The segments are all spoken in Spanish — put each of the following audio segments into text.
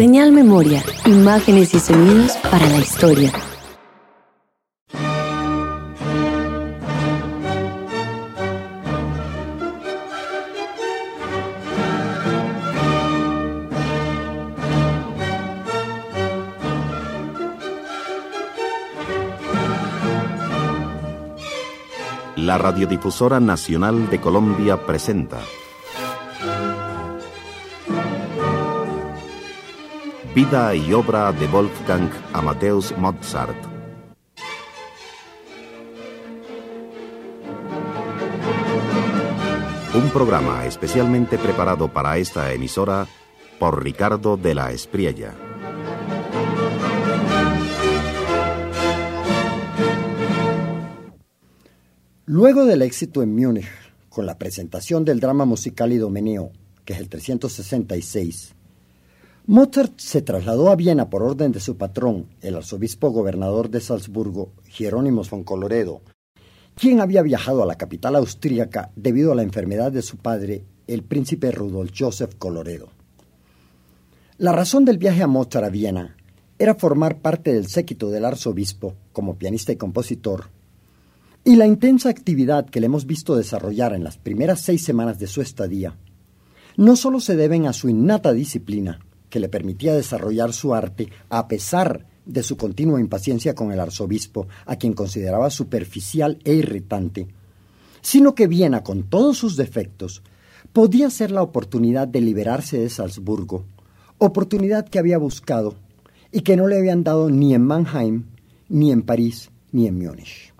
Señal Memoria, imágenes y sonidos para la historia. La Radiodifusora Nacional de Colombia presenta Vida y obra de Wolfgang Amadeus Mozart. Un programa especialmente preparado para esta emisora por Ricardo de la Espriella. Luego del éxito en Múnich, con la presentación del drama musical Idomeneo, que es el 366, Mozart se trasladó a Viena por orden de su patrón, el arzobispo gobernador de Salzburgo, Hieronymus von Colloredo, quien había viajado a la capital austríaca debido a la enfermedad de su padre, el príncipe Rudolf Joseph Colloredo. La razón del viaje a Mozart a Viena era formar parte del séquito del arzobispo como pianista y compositor, y la intensa actividad que le hemos visto desarrollar en las primeras 6 semanas de su estadía no solo se deben a su innata disciplina, que le permitía desarrollar su arte a pesar de su continua impaciencia con el arzobispo, a quien consideraba superficial e irritante, sino que Viena, con todos sus defectos, podía ser la oportunidad de liberarse de Salzburgo, oportunidad que había buscado y que no le habían dado ni en Mannheim, ni en París, ni en Múnich.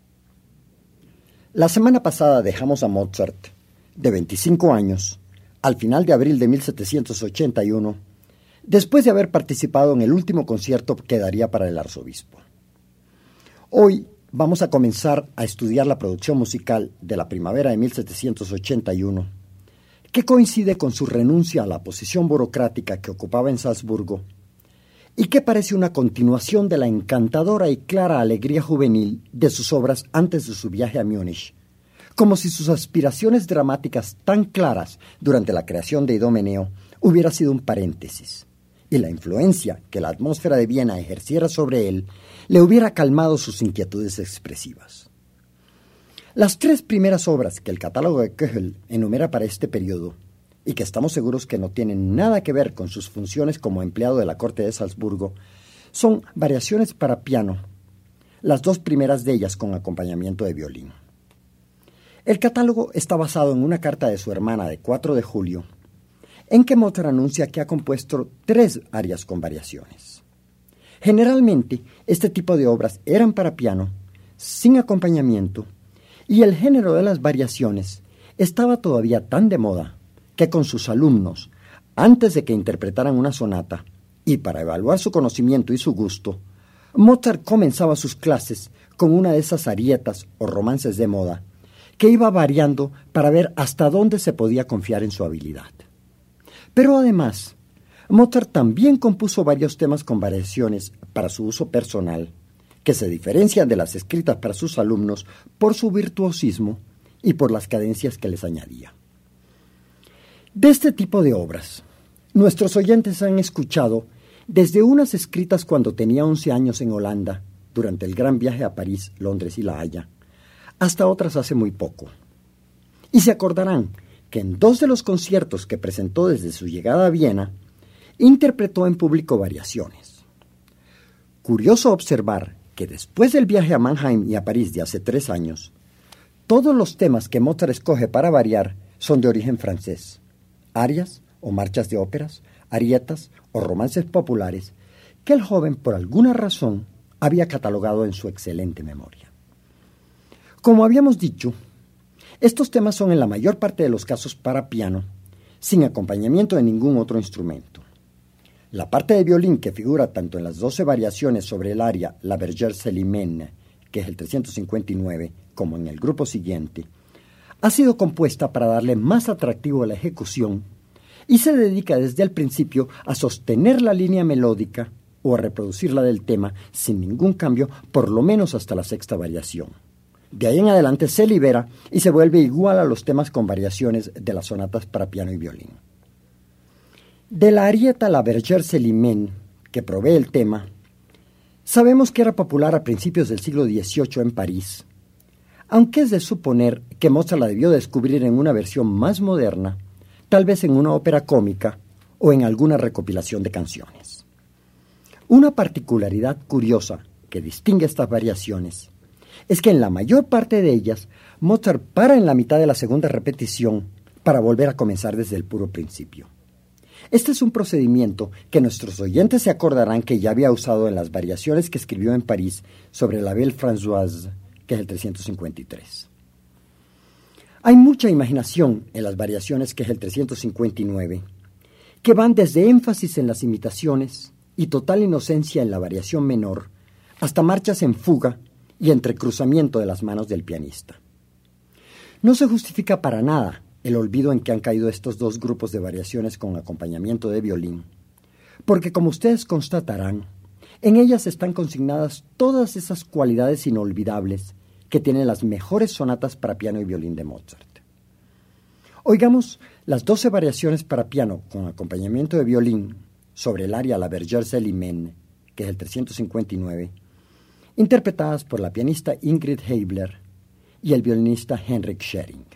La semana pasada dejamos a Mozart, de 25 años, al final de abril de 1781, después de haber participado en el último concierto que daría para el arzobispo. Hoy vamos a comenzar a estudiar la producción musical de la primavera de 1781, que coincide con su renuncia a la posición burocrática que ocupaba en Salzburgo y que parece una continuación de la encantadora y clara alegría juvenil de sus obras antes de su viaje a Múnich, como si sus aspiraciones dramáticas tan claras durante la creación de Idomeneo hubiera sido un paréntesis, y la influencia que la atmósfera de Viena ejerciera sobre él le hubiera calmado sus inquietudes expresivas. Las 3 primeras obras que el catálogo de Köchel enumera para este periodo, y que estamos seguros que no tienen nada que ver con sus funciones como empleado de la corte de Salzburgo, son variaciones para piano, las 2 primeras de ellas con acompañamiento de violín. El catálogo está basado en una carta de su hermana de 4 de julio, en que Mozart anuncia que ha compuesto 3 arias con variaciones. Generalmente, este tipo de obras eran para piano, sin acompañamiento, y el género de las variaciones estaba todavía tan de moda que con sus alumnos, antes de que interpretaran una sonata, y para evaluar su conocimiento y su gusto, Mozart comenzaba sus clases con una de esas arietas o romances de moda, que iba variando para ver hasta dónde se podía confiar en su habilidad. Pero además, Mozart también compuso varios temas con variaciones para su uso personal, que se diferencian de las escritas para sus alumnos por su virtuosismo y por las cadencias que les añadía. De este tipo de obras, nuestros oyentes han escuchado desde unas escritas cuando tenía 11 años en Holanda, durante el gran viaje a París, Londres y La Haya, hasta otras hace muy poco. Y se acordarán que en 2 de los conciertos que presentó desde su llegada a Viena, interpretó en público variaciones. Curioso observar que después del viaje a Mannheim y a París de hace 3 años, todos los temas que Mozart escoge para variar son de origen francés, arias o marchas de óperas, arietas o romances populares que el joven por alguna razón había catalogado en su excelente memoria. Como habíamos dicho, estos temas son en la mayor parte de los casos para piano, sin acompañamiento de ningún otro instrumento. La parte de violín que figura tanto en las 12 variaciones sobre el aria La Bergère Célimène, que es el 359, como en el grupo siguiente, ha sido compuesta para darle más atractivo a la ejecución y se dedica desde el principio a sostener la línea melódica o a reproducirla del tema sin ningún cambio, por lo menos hasta la 6ª variación. De ahí en adelante se libera y se vuelve igual a los temas con variaciones de las sonatas para piano y violín. De la arieta La Berger-Célimène, que provee el tema, sabemos que era popular a principios del siglo XVIII en París, aunque es de suponer que Mozart la debió descubrir en una versión más moderna, tal vez en una ópera cómica o en alguna recopilación de canciones. Una particularidad curiosa que distingue estas variaciones es que en la mayor parte de ellas Mozart para en la mitad de la segunda repetición para volver a comenzar desde el puro principio. Este es un procedimiento que nuestros oyentes se acordarán que ya había usado en las variaciones que escribió en París sobre la Belle Françoise, que es el 353. Hay mucha imaginación en las variaciones, que es el 359, que van desde énfasis en las imitaciones y total inocencia en la variación menor, hasta marchas en fuga y entrecruzamiento de las manos del pianista. No se justifica para nada el olvido en que han caído estos dos grupos de variaciones con acompañamiento de violín, porque como ustedes constatarán, en ellas están consignadas todas esas cualidades inolvidables que tienen las mejores sonatas para piano y violín de Mozart. Oigamos las 12 variaciones para piano con acompañamiento de violín sobre el aria La Berger-Célimène, que es el 359, interpretadas por la pianista Ingrid Heibler y el violinista Henrik Schering.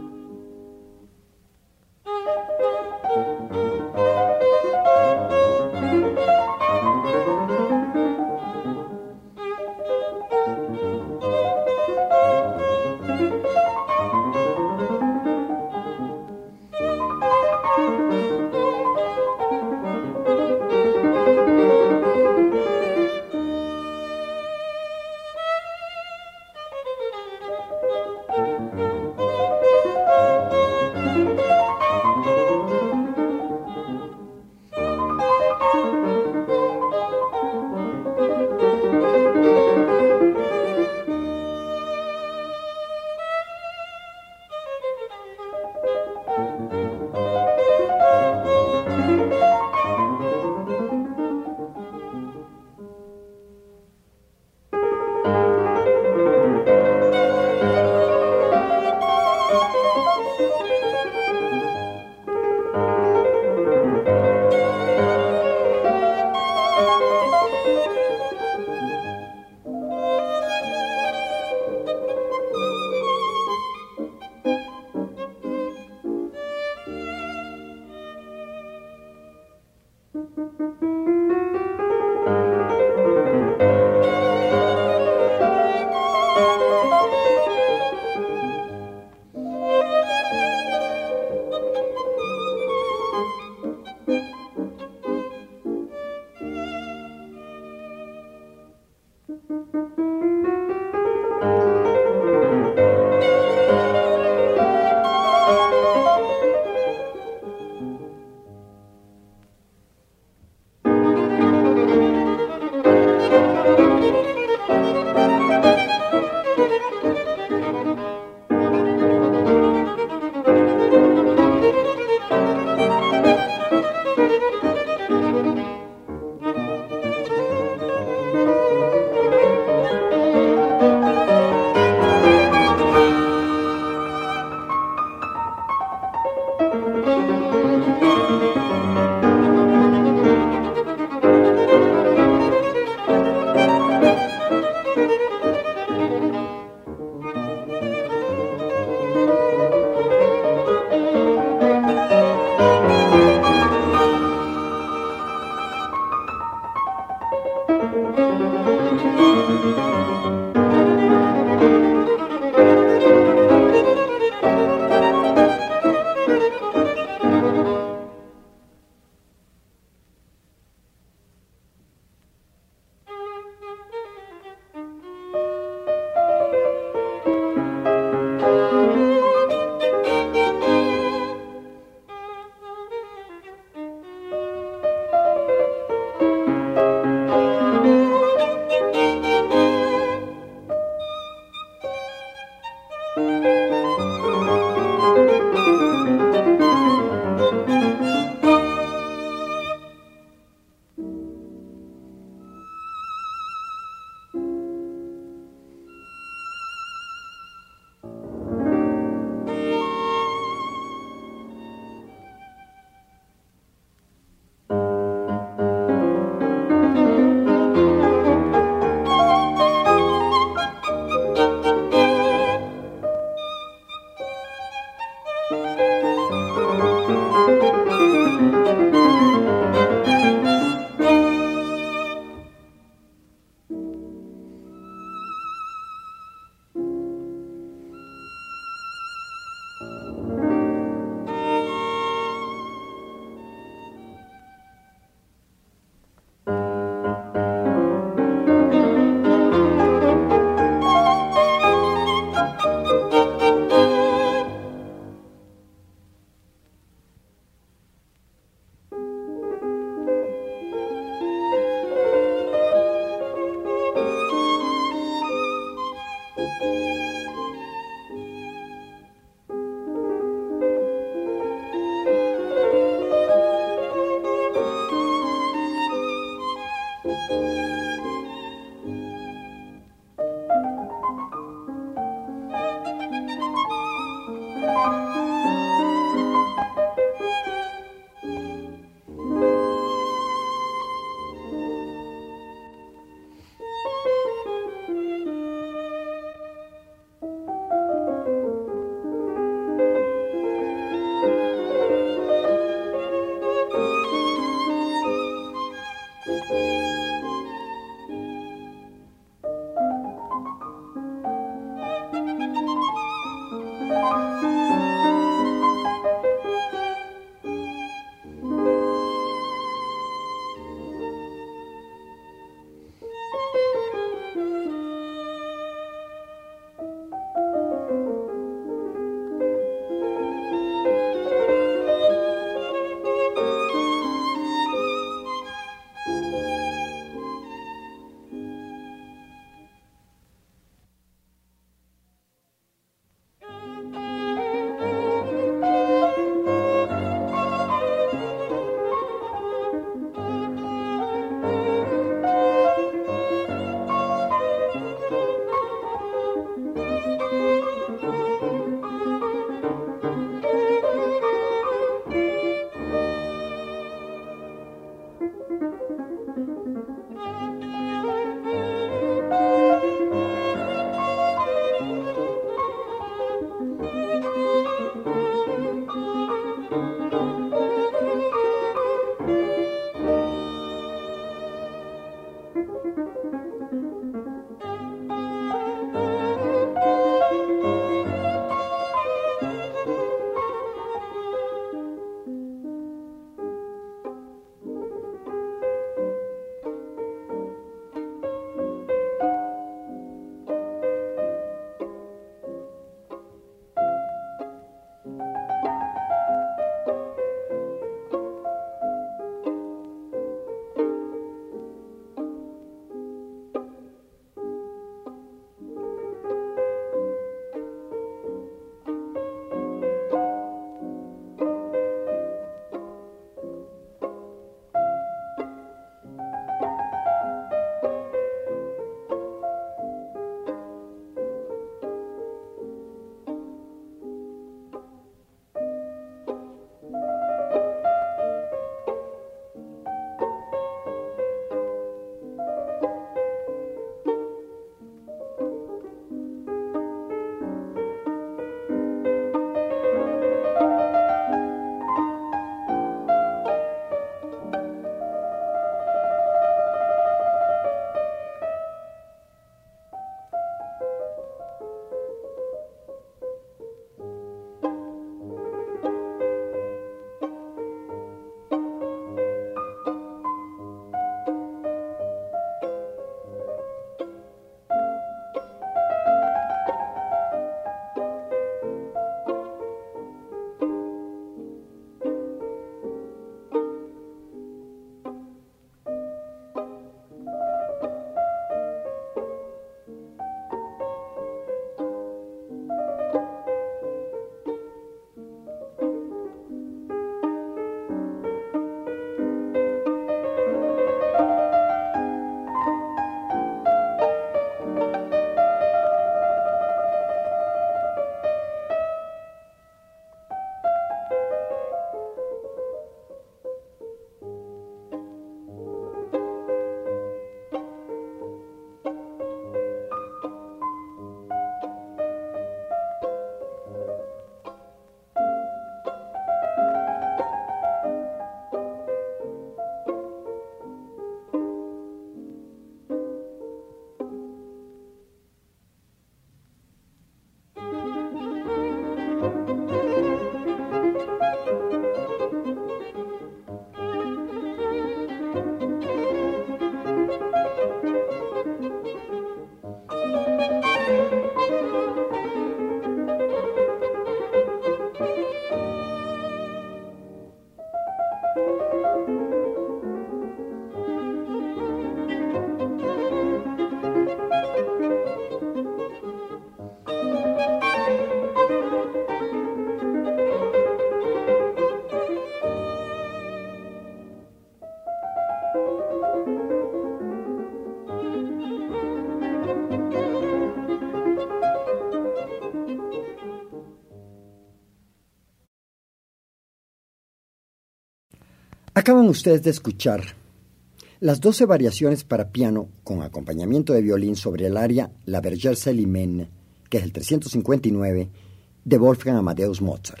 Acaban ustedes de escuchar las 12 variaciones para piano con acompañamiento de violín sobre el aria La Berger Célimène, que es el 359, de Wolfgang Amadeus Mozart.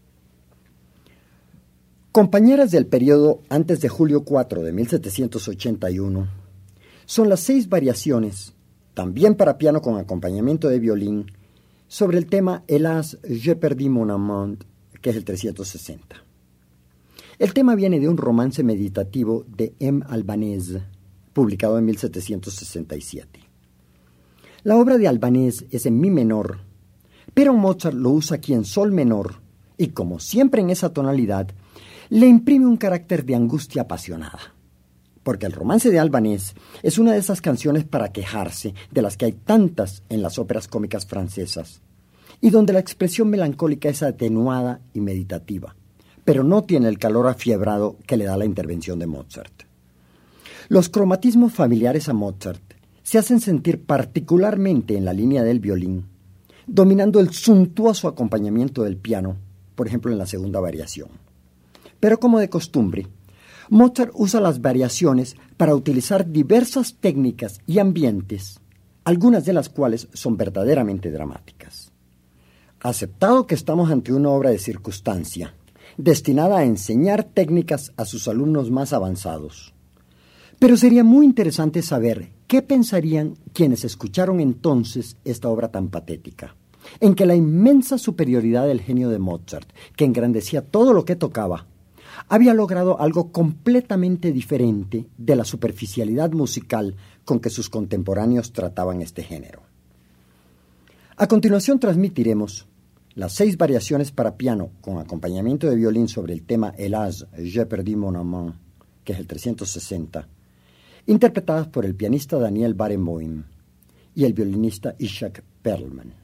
Compañeras del periodo antes de julio 4 de 1781, son las 6 variaciones, también para piano con acompañamiento de violín, sobre el tema Hélas, je perdis mon amant, que es el 360. El tema viene de un romance meditativo de M. Albanese, publicado en 1767. La obra de Albanese es en mi menor, pero Mozart lo usa aquí en sol menor y, como siempre en esa tonalidad, le imprime un carácter de angustia apasionada. Porque el romance de Albanese es una de esas canciones para quejarse, de las que hay tantas en las óperas cómicas francesas, y donde la expresión melancólica es atenuada y meditativa, pero no tiene el calor afiebrado que le da la intervención de Mozart. Los cromatismos familiares a Mozart se hacen sentir particularmente en la línea del violín, dominando el suntuoso acompañamiento del piano, por ejemplo en la segunda variación. Pero como de costumbre, Mozart usa las variaciones para utilizar diversas técnicas y ambientes, algunas de las cuales son verdaderamente dramáticas. Aceptado que estamos ante una obra de circunstancia, destinada a enseñar técnicas a sus alumnos más avanzados. Pero sería muy interesante saber qué pensarían quienes escucharon entonces esta obra tan patética, en que la inmensa superioridad del genio de Mozart, que engrandecía todo lo que tocaba, había logrado algo completamente diferente de la superficialidad musical con que sus contemporáneos trataban este género. A continuación transmitiremos las 6 variaciones para piano con acompañamiento de violín sobre el tema Hélas, je perdis mon amant, que es el 360, interpretadas por el pianista Daniel Barenboim y el violinista Ishak Perlman.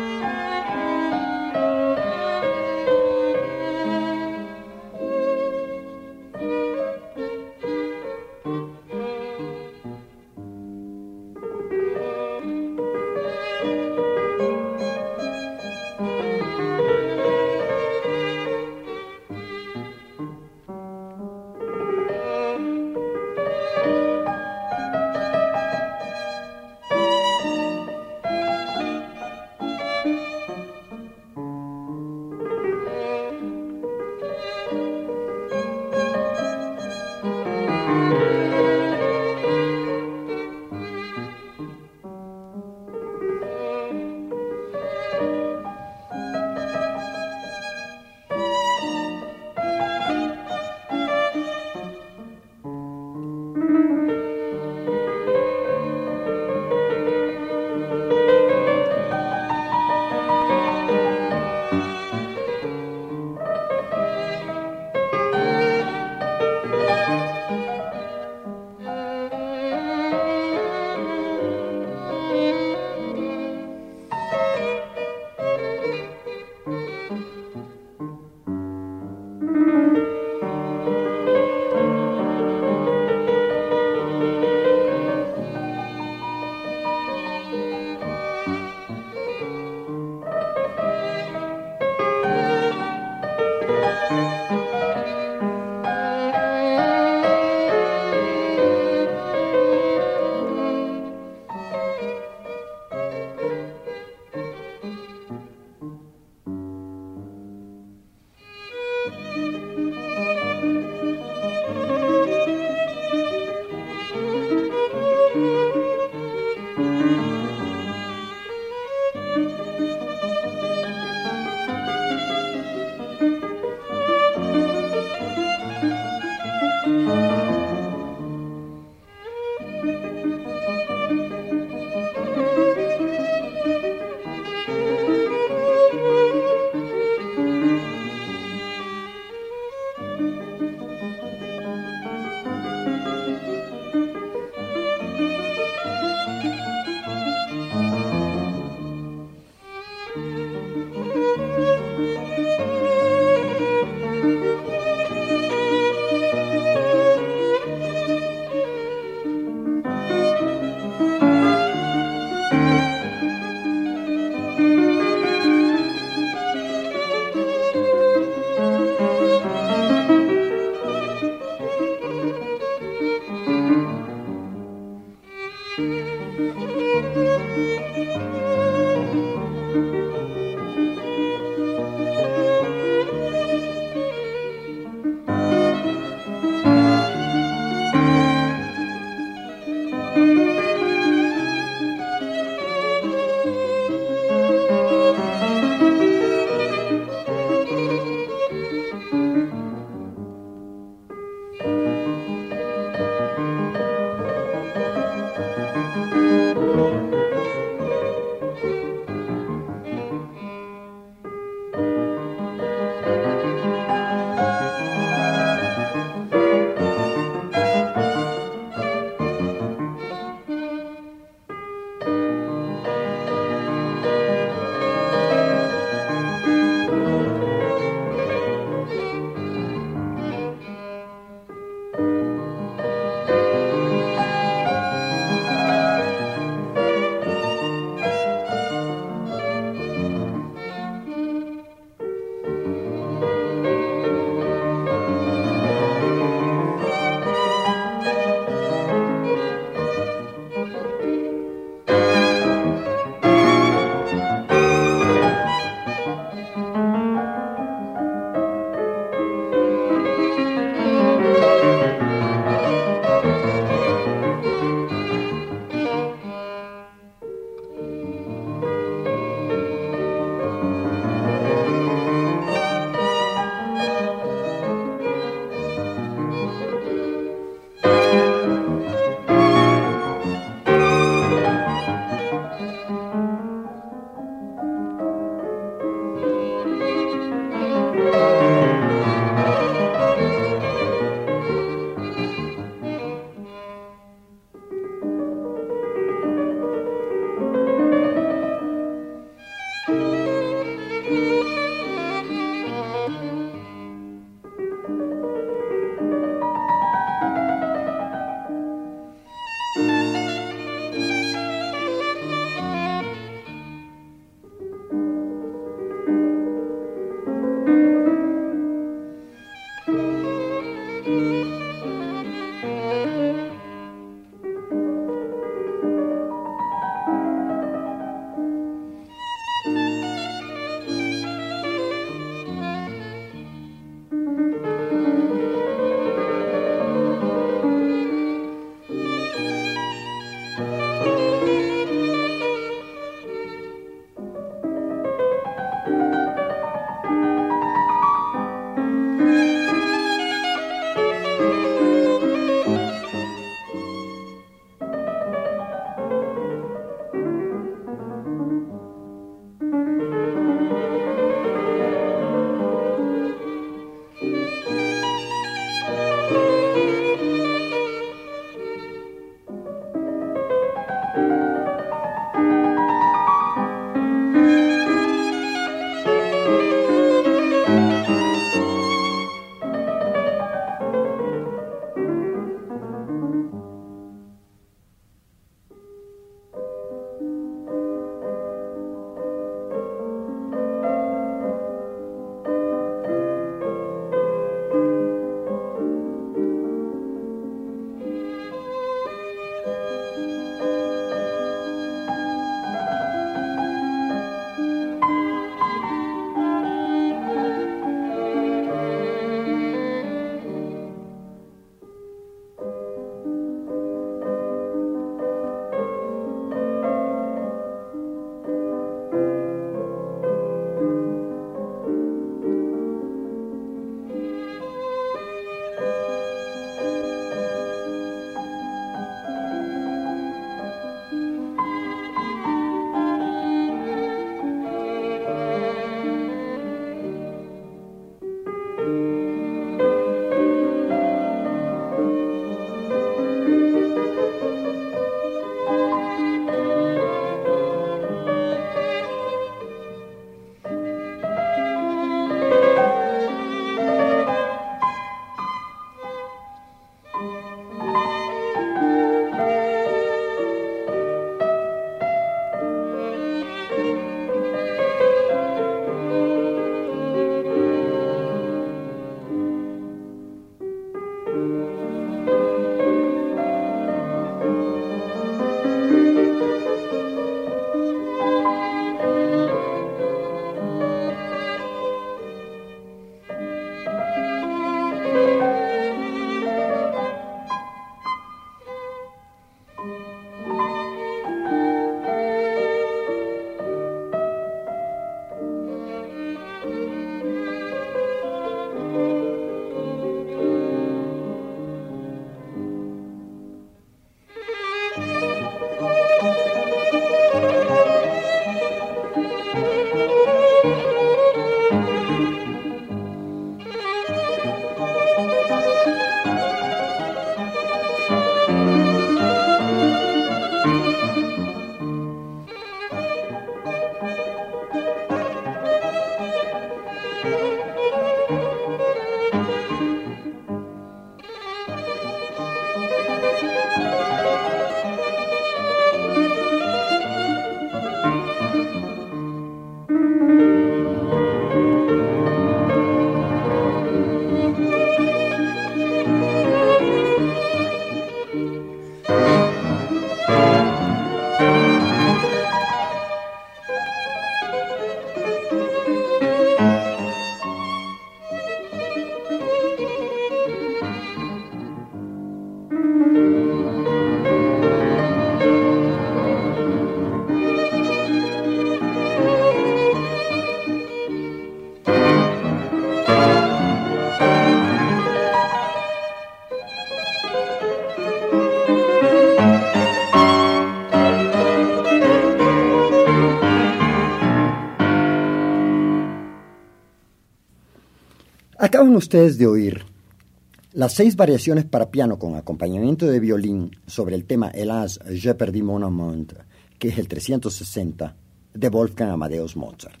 Acaban ustedes de oír las 6 variaciones para piano con acompañamiento de violín sobre el tema Hélas, je perdis mon amant, que es el 360 de Wolfgang Amadeus Mozart.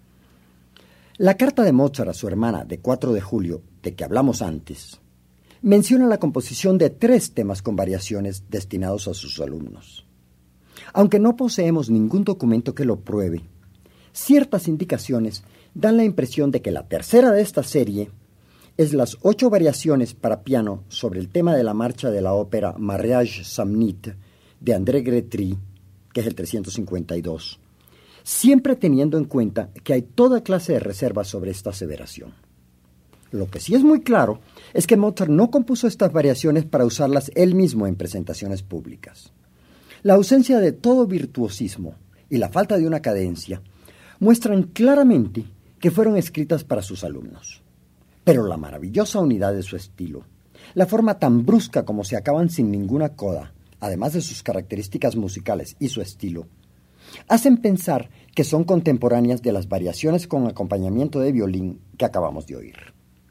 La carta de Mozart a su hermana de 4 de julio, de que hablamos antes, menciona la composición de 3 temas con variaciones destinados a sus alumnos. Aunque no poseemos ningún documento que lo pruebe, ciertas indicaciones dan la impresión de que la tercera de esta serie es las 8 variaciones para piano sobre el tema de la marcha de la ópera Mariage Samnit de André Grétry, que es el 352, siempre teniendo en cuenta que hay toda clase de reservas sobre esta aseveración. Lo que sí es muy claro es que Mozart no compuso estas variaciones para usarlas él mismo en presentaciones públicas. La ausencia de todo virtuosismo y la falta de una cadencia muestran claramente que fueron escritas para sus alumnos. Pero la maravillosa unidad de su estilo, la forma tan brusca como se acaban sin ninguna coda, además de sus características musicales y su estilo, hacen pensar que son contemporáneas de las variaciones con acompañamiento de violín que acabamos de oír.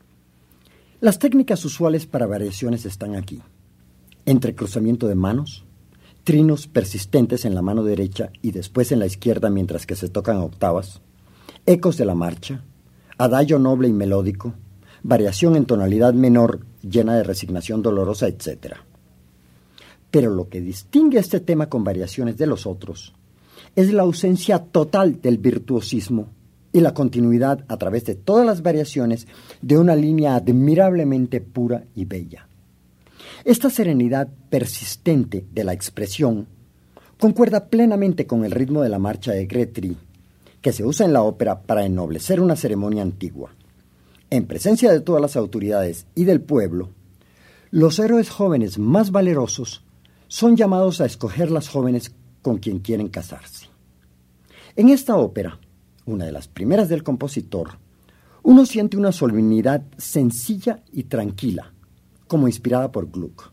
Las técnicas usuales para variaciones están aquí: entrecruzamiento de manos, trinos persistentes en la mano derecha y después en la izquierda mientras que se tocan octavas, ecos de la marcha, adagio noble y melódico, variación en tonalidad menor llena de resignación dolorosa, etc. Pero lo que distingue este tema con variaciones de los otros es la ausencia total del virtuosismo y la continuidad a través de todas las variaciones de una línea admirablemente pura y bella. Esta serenidad persistente de la expresión concuerda plenamente con el ritmo de la marcha de Grétry, que se usa en la ópera para ennoblecer una ceremonia antigua. En presencia de todas las autoridades y del pueblo, los héroes jóvenes más valerosos son llamados a escoger las jóvenes con quien quieren casarse. En esta ópera, una de las primeras del compositor, uno siente una solemnidad sencilla y tranquila, como inspirada por Gluck.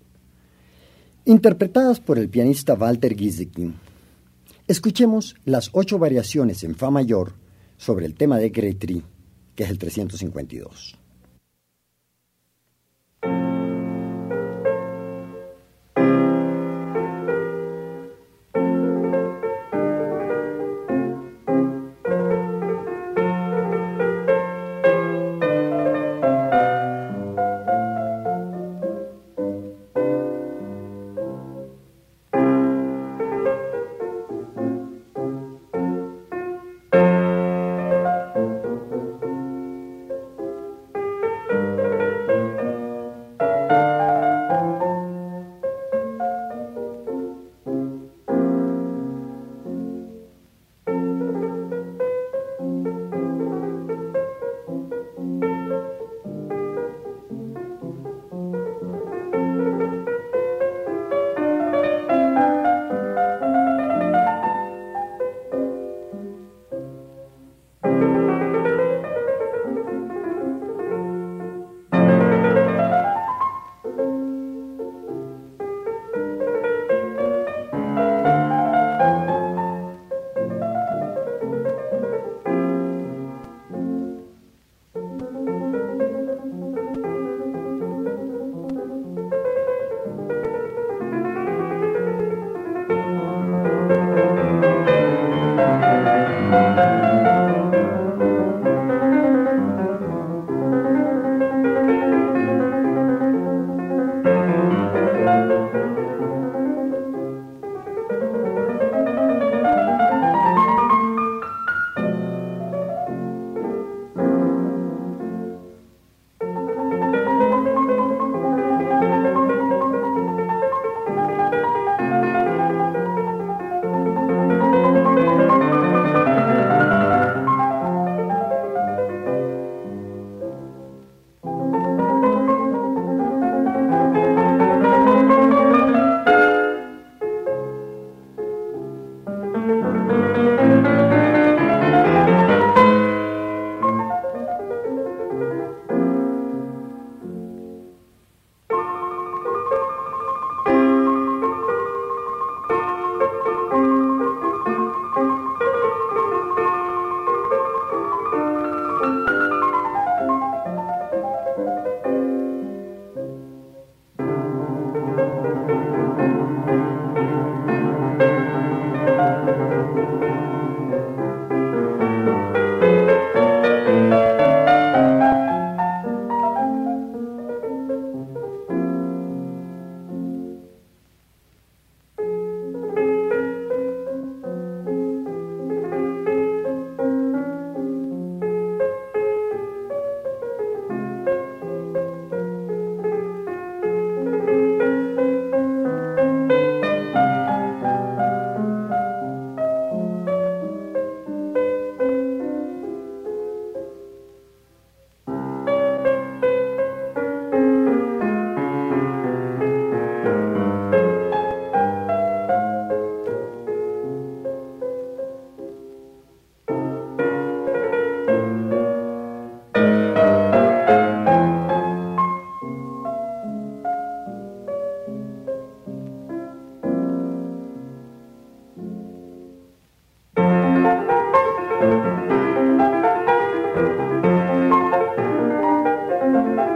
Interpretadas por el pianista Walter Gieseking, escuchemos las 8 variaciones en fa mayor sobre el tema de Grétry, que es el 352.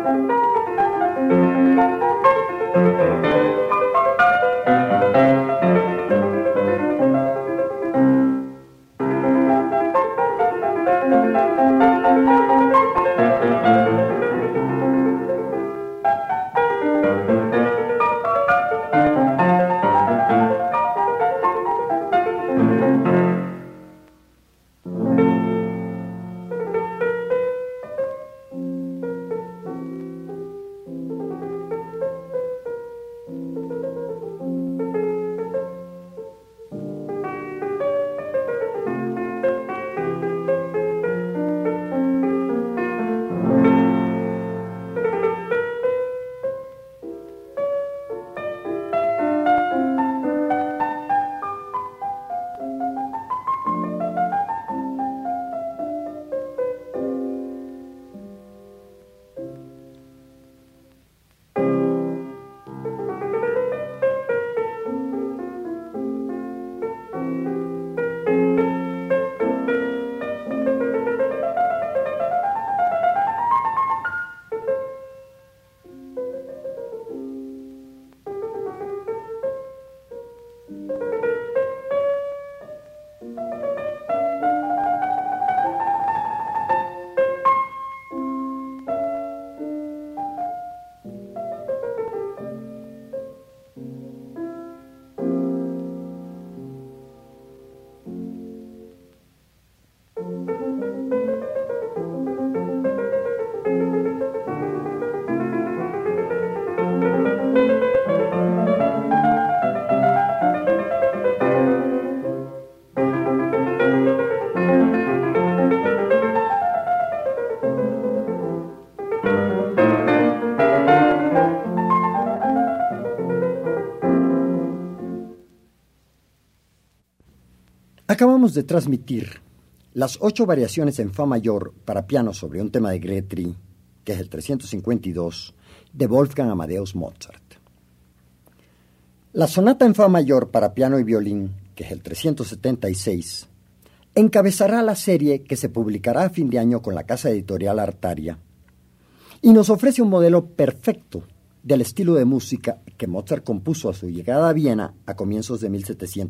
Acabamos de transmitir las 8 variaciones en fa mayor para piano sobre un tema de Gretry, que es el 352, de Wolfgang Amadeus Mozart. La sonata en fa mayor para piano y violín, que es el 376, encabezará la serie que se publicará a fin de año con la casa editorial Artaria y nos ofrece un modelo perfecto del estilo de música que Mozart compuso a su llegada a Viena a comienzos de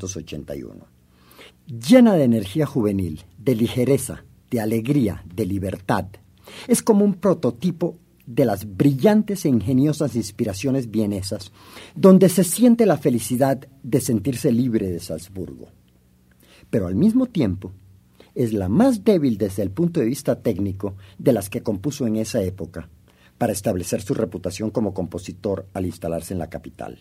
1781. Llena de energía juvenil, de ligereza, de alegría, de libertad, es como un prototipo de las brillantes e ingeniosas inspiraciones vienesas, donde se siente la felicidad de sentirse libre de Salzburgo. Pero al mismo tiempo, es la más débil desde el punto de vista técnico de las que compuso en esa época, para establecer su reputación como compositor al instalarse en la capital.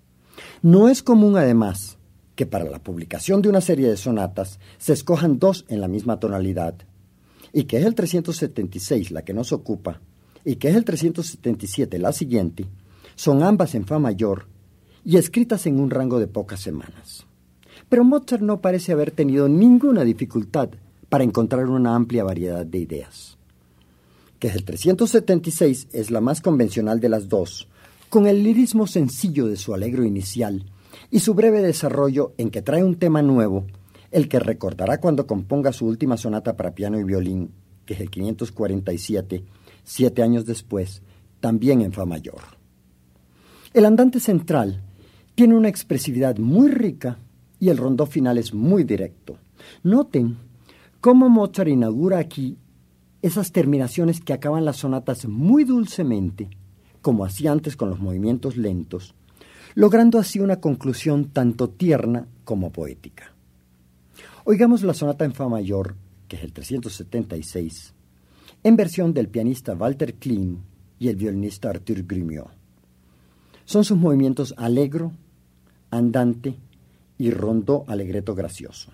No es común, además, que para la publicación de una serie de sonatas se escojan 2 en la misma tonalidad, y que es el 376 la que nos ocupa, y que es el 377 la siguiente, son ambas en fa mayor y escritas en un rango de pocas semanas. Pero Mozart no parece haber tenido ninguna dificultad para encontrar una amplia variedad de ideas. Que el 376 es la más convencional de las 2, con el lirismo sencillo de su allegro inicial y su breve desarrollo en que trae un tema nuevo, el que recordará cuando componga su última sonata para piano y violín, que es el 547, 7 años después, también en fa mayor. El andante central tiene una expresividad muy rica y el rondó final es muy directo. Noten cómo Mozart inaugura aquí esas terminaciones que acaban las sonatas muy dulcemente, como hacía antes con los movimientos lentos, logrando así una conclusión tanto tierna como poética. Oigamos la sonata en fa mayor, que es el 376, en versión del pianista Walter Klein y el violinista Arthur Grimiaux. Son sus movimientos allegro, andante y rondó allegretto gracioso.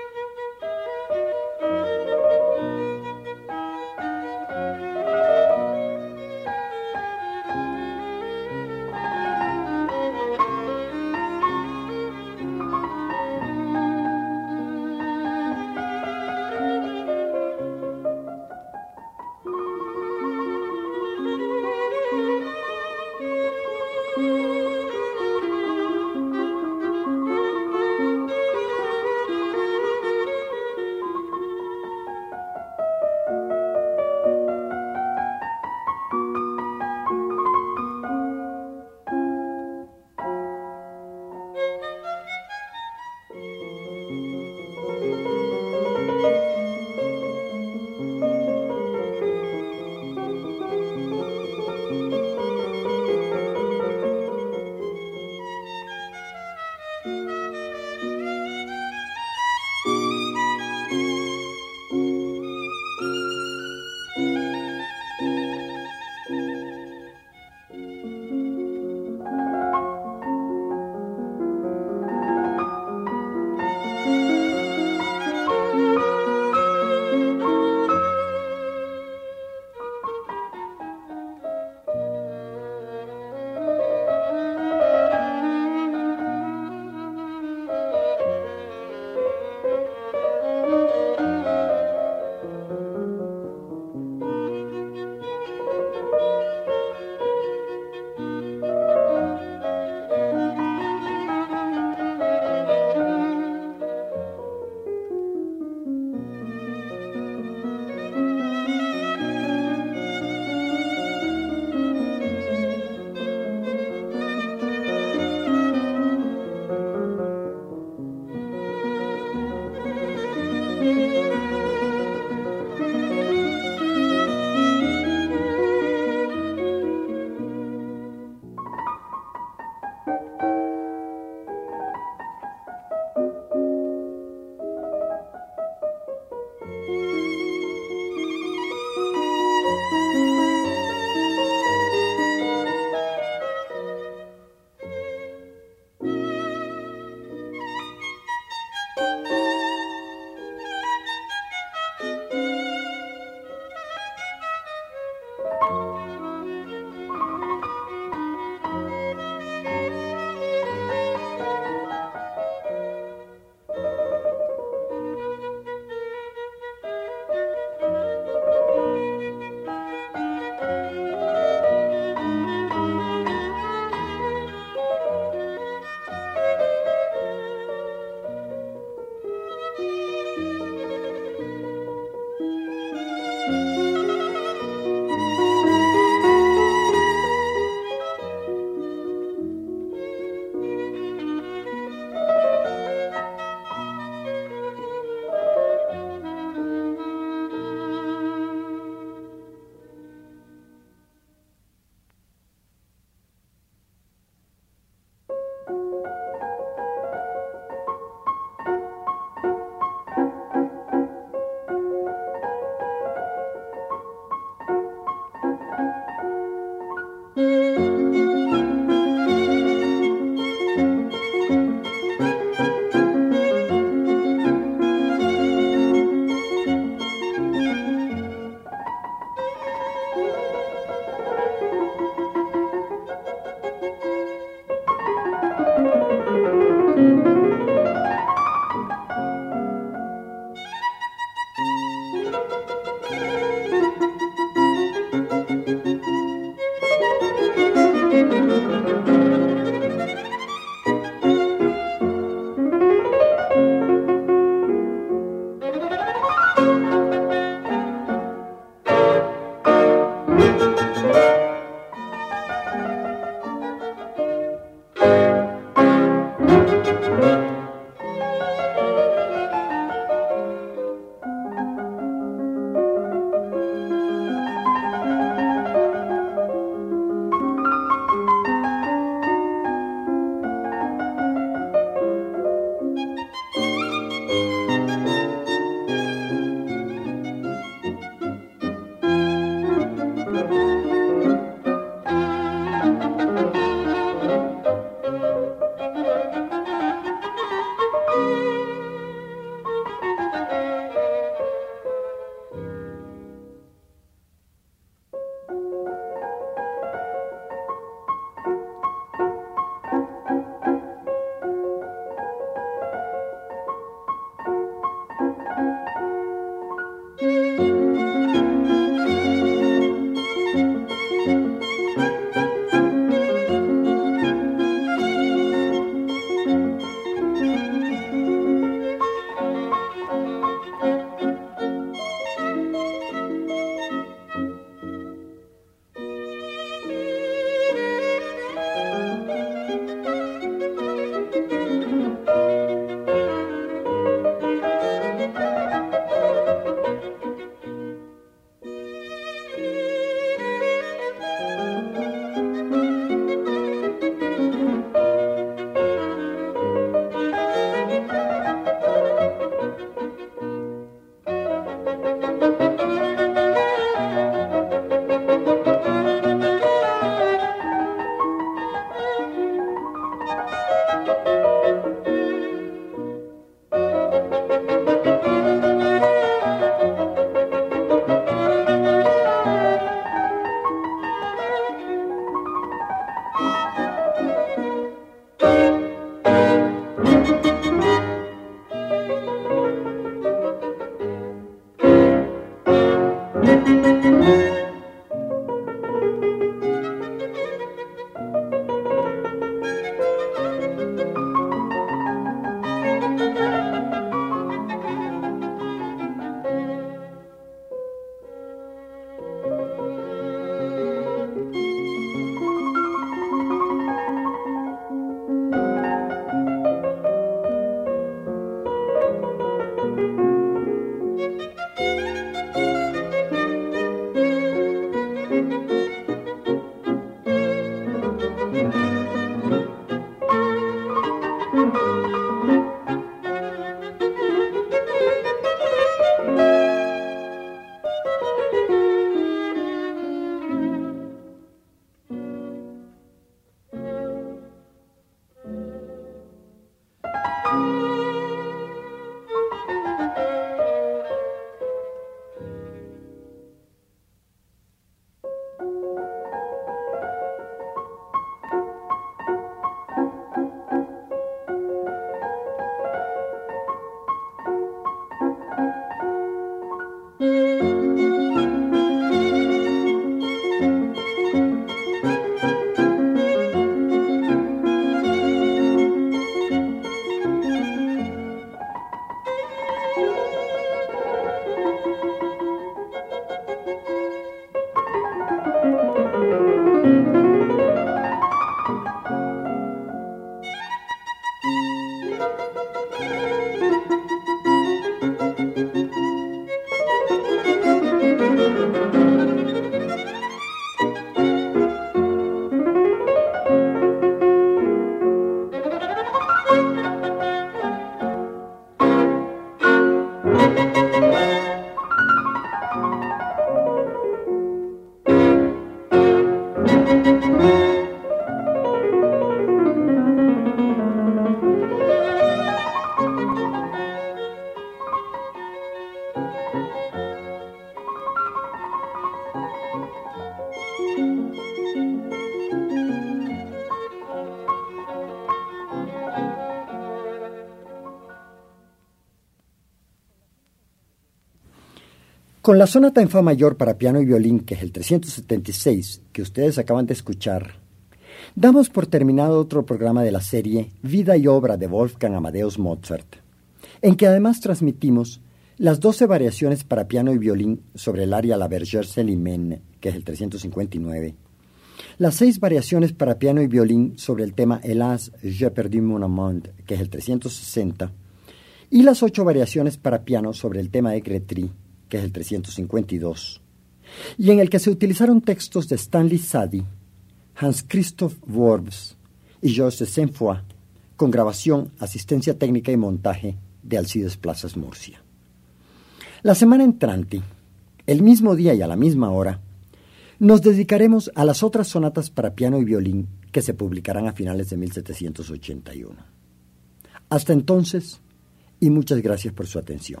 Con la sonata en fa mayor para piano y violín, que es el 376, que ustedes acaban de escuchar, damos por terminado otro programa de la serie Vida y obra de Wolfgang Amadeus Mozart, en que además transmitimos las 12 variaciones para piano y violín sobre el aria La Berger-Célimène, que es el 359, las 6 variaciones para piano y violín sobre el tema Hélas, j'ai perdu mon amant, que es el 360, y las 8 variaciones para piano sobre el tema de Grétry, que es el 352, y en el que se utilizaron textos de Stanley Sadie, Hans Christoph Worms y Georges de Saint-Foy, con grabación, asistencia técnica y montaje de Alcides Plazas Murcia. La semana entrante, el mismo día y a la misma hora, nos dedicaremos a las otras sonatas para piano y violín que se publicarán a finales de 1781. Hasta entonces, y muchas gracias por su atención.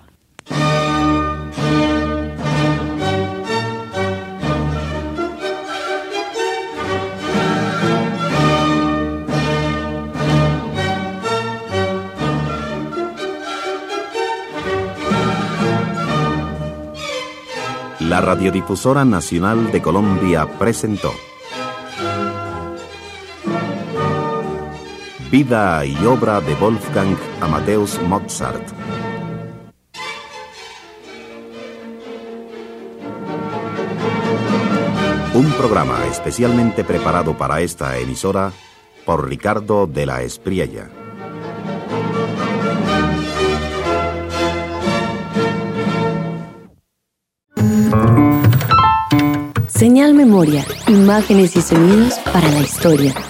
La Radiodifusora Nacional de Colombia presentó Vida y obra de Wolfgang Amadeus Mozart. Un programa especialmente preparado para esta emisora por Ricardo de la Espriella. Señal Memoria, imágenes y sonidos para la historia.